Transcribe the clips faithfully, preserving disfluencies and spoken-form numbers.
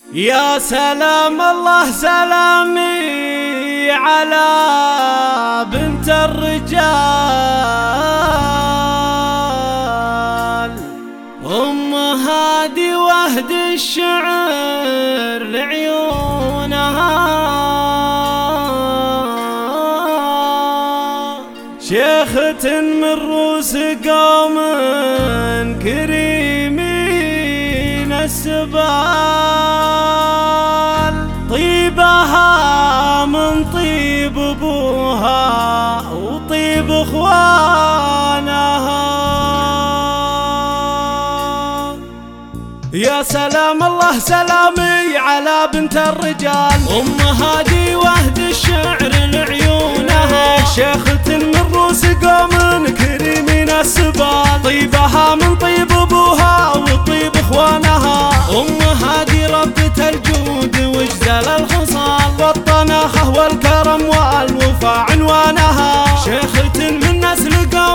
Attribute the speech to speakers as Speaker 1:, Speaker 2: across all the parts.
Speaker 1: يا سلام الله سلامي على بنت الرجال، أم هادي وهد الشعر لعيونها، شيخة من رؤوس قوم كريمين السبال، طيبها من طيب ابوها وطيب اخوانها. يا سلام الله سلامي على بنت الرجال، أم هادي وهد الشعر لعيونها، شيخة من رؤوس قوم كريمين السبال، طيبها من طيب ابوها وطيب اخوانها. أم هادي ربة الجود واجزل الخصال، والطناخة والكرم والوفا عنوانها، شيخة من نسل قوم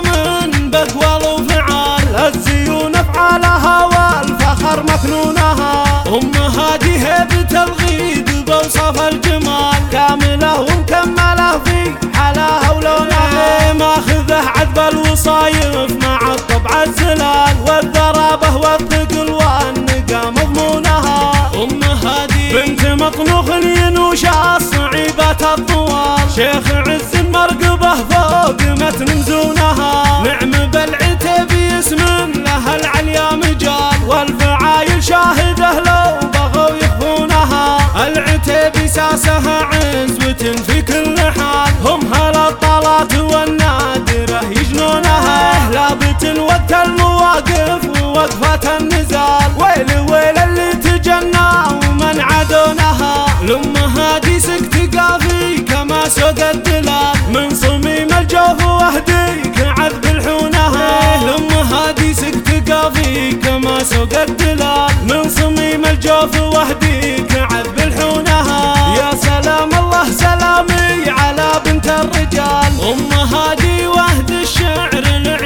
Speaker 1: بقوال وفعال، الزيون افعالها والفخر مكنونها. أم هادي هيبة الغيد بوصف الجمال، كاملة ومكملة في حلاها ولونها، ماخذه عذب الوصايف مع الطبع الزلال، والذرابة والثقل والنقا مضمونها. أم هادي بنت مطنوخ ينوش الصعيبات الطوال، شيخ عز مرقبه فوق متن مزونها، نعم بالعتيبي اسم لها العليا مجال، والفعايل شاهده لو بغوا يخفونها، العتيبي ساسها عزوة في كل حال، هم هالطلات والنادرة يجنونها، لابت وقت المواقف ووقفة النزال، ويل ويل اللي تجنى ومن عدونها. لأم هادي سكت قافي كما سوق الدلال، من صميم الجوف وهديك عذب الحونها، لأم هادي سكت قافي كما سوق الدلال، من صميم الجوف وهديك عذب الحونها. يا سلام الله سلامي على بنت الرجال، أم هادي وهد الشعر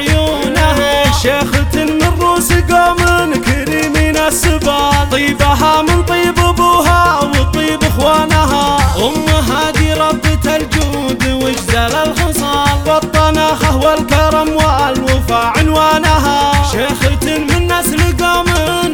Speaker 1: لعيونها، شيخة من رؤوس قوم كريمين السبال، طيبها من طيب ابوها وطيب اخوانها. أم هادي ربة الجود واجزل الخصال، والطناخة والكرم والوفا عنوانها، شيخة من نسل قوم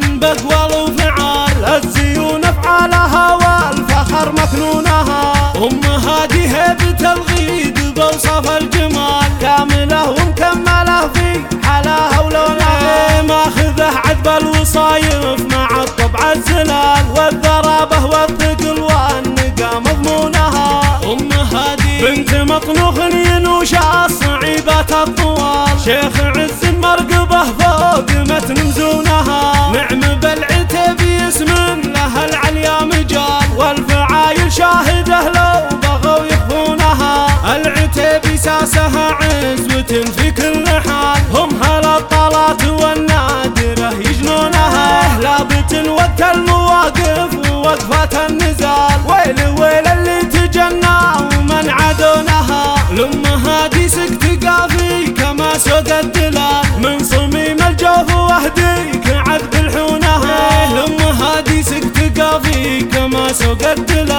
Speaker 1: بقوال وفعال، الزيون افعالها والفخر مكنونها. أم هادي هيبة الغيد بوصف الجمال، كاملة ومكملة في حلاها ولونها، ماخذه عذب الوصايف مع الطبع الزلال، والذرابة والثقل والنقا مضمونها. أم هادي بنت مطنوخ ينوش الصعيبات الطوال، شيخ عز مرقبه فوق متن مزونها، نعم بالعتيبي اسم لها العليا مجال، والفعايل شاهده لو بغوا يخفونها، العتيبي ساسها عزوة في كل حال، هم هالطلات والنادرة يجنونها، لابت وقت المواقف ووقفة النزال، ويل ويل اللي تجنى ومن عدونها. لأم هادي سكت قافي كما سوق الدلال، من صميم الجوف وهديك عذب الحونها، لأم هادي سكت قافي كما سوق الدلال،